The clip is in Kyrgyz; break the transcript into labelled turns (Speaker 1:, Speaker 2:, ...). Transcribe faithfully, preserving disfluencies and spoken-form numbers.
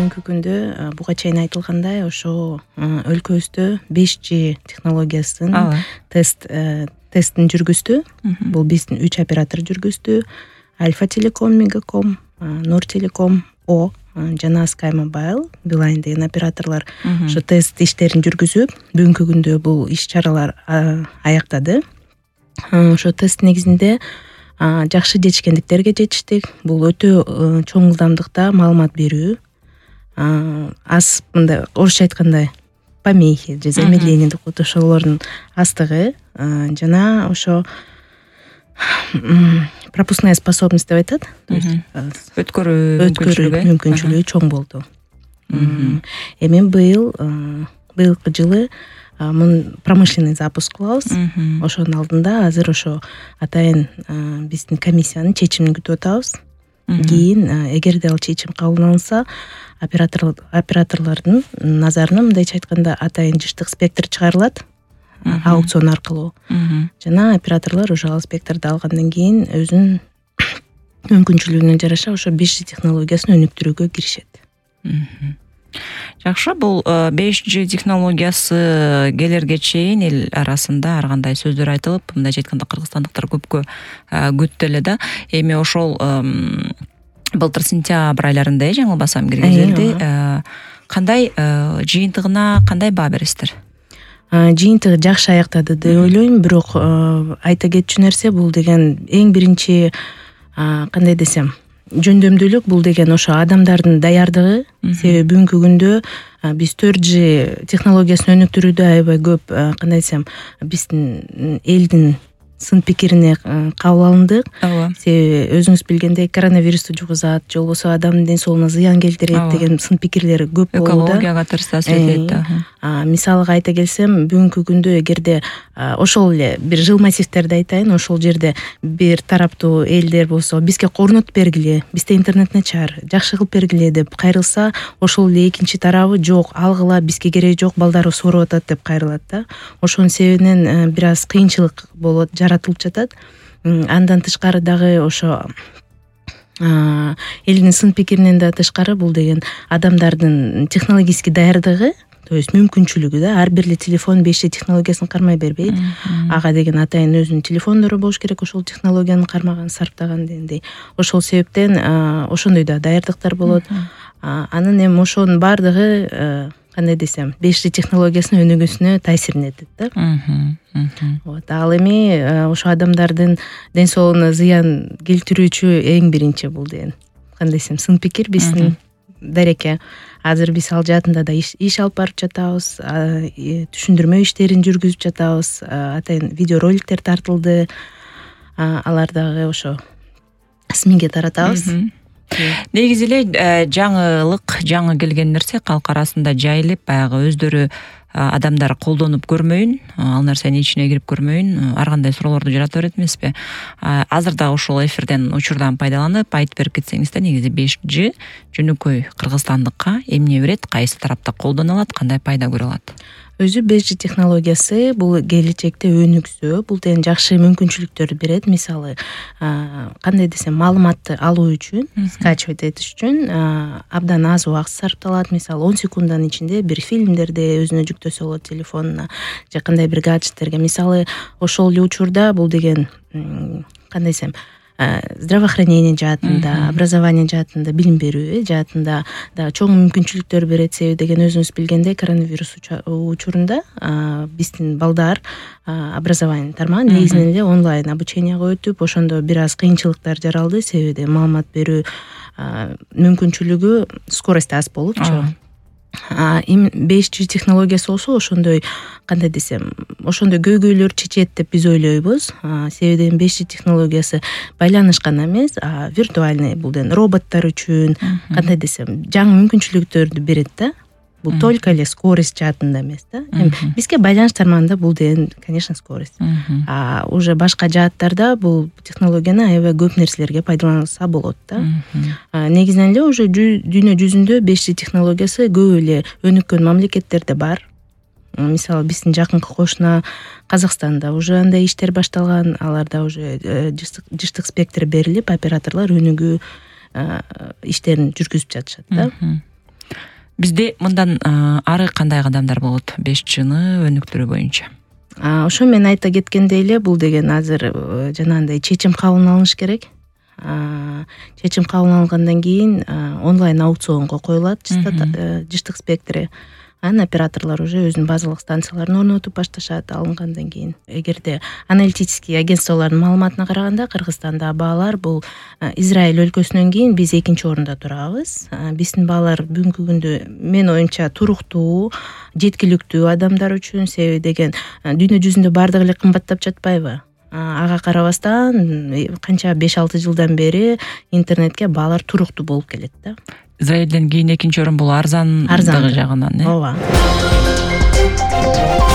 Speaker 1: бүгүнкү күндө буга чейин айтылгандай ошо өлкөбүздө беш джи технологиясын тест тестин жүргүздү. Бул биздин үч оператор жүргүздү. Альфа Телеком, Мегаком, Нур Телеком, О жана Sky Mobile, Билайн деген операторлор ошо тест иштерин жүргүзүп, бүгүнкү күндө бул иш-чаралар аяктады. Ошо тест негизинде жакшы жетишкендиктерге жетиштик. Бул өтө чоң ылдамдыкта маалымат берүү. Аз мындай орусча айтканда помехи же замедление деп коет, ошолордун аздыгы жана ошо пропускная способность деп айтат. То есть өткөрүү мүмкүнчүлүгү чоң болду. Эми быйыл быйылкы жылы мун промышленный запуск кылабыз. Ошонун алдында азыр ошо атайын биздин комиссиянын чечимин күтүп атабыз. Кийин эгерде ал чечим кабыл алынса, оператор операторлордун назарына мындайча айтканда атайын жыштык спектр чыгарылат аукцион аркылуу. Жана операторлор уже ал спектрди алгандан кийин өзүнүн мүмкүнчүлүгүнө жараша ошо беш джи технологиясын өнүктүрүүгө киришет.
Speaker 2: Жакшы, бул беш джи технологиясы келерге чейин эл арасында ар кандай сөздөр айтылып, мындайча айтканда кыргызстандыктар көпкө күттү эле да. Эми ошол былтыр сентябрь айларында жаңылбасам киргизилди. Кандай жыйынтыгына кандай баа бересиздер?
Speaker 1: Жыйынтыгы жакшы аяктады деп ойлойм, бирок айта кетчү нерсе бул деген эң биринчи кандай десем, жөндөмдүүлүк бул деген ошо адамдардын даярдыгы. Себеби бүгүнкү күндө биз төрт джи технологиясын өнүктүрүүдө аябай көп, кандай десем, биздин элдин сын пикирине кабыл алындык. Себеби өзүңүз билгендей коронавирусту жугузат, же болбосо адамдын ден соолугуна зыян келтирет деген сын пикирлер көп болду да.
Speaker 2: Экологияга терс таасир этет да.
Speaker 1: Мисалга айта келсем, бүгүнкү күндө эгерде ошол эле бир жыл массивтерди айтайын, ошол жерде бир тараптуу элдер болсо бизге орнотуп бергиле, бизде интернет начар, жакшы кылып бергиле деп кайрылса, ошол эле экинчи тарабы жок, алгыла, бизге кереги жок, балдарыбыз ооруп атат деп кайрылат да. Ошонун себебинен бир аз кыйынчылык болот, жаратылып жатат. Андан тышкары дагы ошо элдин сын пикиринен да тышкары бул деген адамдардын технологический даярдыгы, то есть мүмкүнчүлүгү да. Ар бир эле телефон беш джи технологиясын кармай бербейт. Ага деген атайын өзүнүн телефондору болуш керек, ошол технологияны кармаган, сарптаган дегендей. Ошол себептен ошондой да даярдыктар болот. Анын эми ошонун баардыгы кандай десем, беш джи технологиясынын өнүгүүсүнө таасирин этет да. Вот, ал эми ошо адамдардын ден соолугуна зыян келтирүүчү эң биринчи бул деген, кандай десем, сын пикир биздин дареке. Азыр биз ал жаатында да иш алып барып жатабыз, түшүндүрмө иштерин жүргүзүп жатабыз, атайын видеороликтер тартылды. Алар дагы ошо СМИге таратабыз.
Speaker 2: Негизи эле жаңылык, жаңы келген нерсе калк арасында жайылып, баягы өздөрү адамдар колдонуп көрмөйүн, ал нерсенин ичине кирип көрмөйүн, ар кандай суроолорду жарата берет эмеспи? Азыр да ошол эфирден, учурдан пайдаланып айтып берип кетсеңиз да, негизи беш джи жөнөкөй кыргызстандыкка эмне берет, кайсы тарапта колдоно алат, кандай пайда көрө алат?
Speaker 1: Өзү беш джи технологиясы бул келечекте өнүксө, бул деген жакшы мүмкүнчүлүктөрдү берет. Мисалы, кандай десем, маалыматты алуу үчүн, скачивать этиш үчүн абдан аз убакыт сарпталат. Мисалы, он секунддун ичинде бир фильмдерди өзүнө жүктөсө болот телефонуна, же кандай бир гаджеттерге. Мисалы, ошол эле учурда бул деген кандай десем, здравоохранение жаатында, образование жаатында, билим берүү жаатында да чоң мүмкүнчүлүктөр берет. Себеби деген өзүңүз билгендей, коронавирус учурунда биздин балдар образование тармагы негизинен эле онлайн обученияга өтүп, ошондо бир аз кыйынчылыктар жаралды. Себеби маалымат берүү мүмкүнчүлүгү, скорость аз болупчу. Эми беш джи технологиясы болсо ошондой, кандай десем, ошондой көйгөйлөр чечет деп биз ойлойбуз. Себеби беш джи технологиясы байланыш гана эмес, а виртуальный, бул деген роботтор үчүн, кандай десем, жаңы мүмкүнчүлүктөрдү берет да. Бул только эле скорость жаатында эмес да. Бизге байланыш тармагында бул деген, конечно, скорость. А уже башка жааттарда бул технологияны аябай көп нерселерге пайдаланса болот да. Негизинен эле уже дүйнө жүзүндө беш джи технологиясы көп эле өнүккөн мамлекеттерде бар. Мисалы, биздин жакынкы кошуна Казакстанда уже андай иштер башталган, аларда уже жыштык спектр берилип, операторлор өнүгүү иштерин жүргүзүп жатышат да.
Speaker 2: Бизде мындан ары кандай кадамдар болот беш жыны өнүктүрүү боюнча?
Speaker 1: Ошо мен айта кеткендей эле, бул деген азыр жанагындай чечим кабыл алыныш керек. Чечим кабыл алынгандан кийин онлайн аукционго коюлат жыштык спектри. Анан операторлор уже өзүнүн базалык станцияларын орнотуп башташат. Алынгандан кийин, эгерде аналитический агентстволордун маалыматына караганда, Кыргызстанда баалар бул Израиль өлкөсүнөн кийин биз экинчи орунда турабыз. Биздин баалар бүгүнкү күндө мен оюмча туруктуу, жеткиликтүү адамдар үчүн, себеби деген дүйнө жүзүндө баардыгы эле кымбаттап жатпайбы? Ага карабастан канча беш алты жылдан бери интернетке баалар туруктуу болуп келет да.
Speaker 2: Израилден кийин экинчи орун бул арзандыгы жагынан, э?
Speaker 1: Ооба.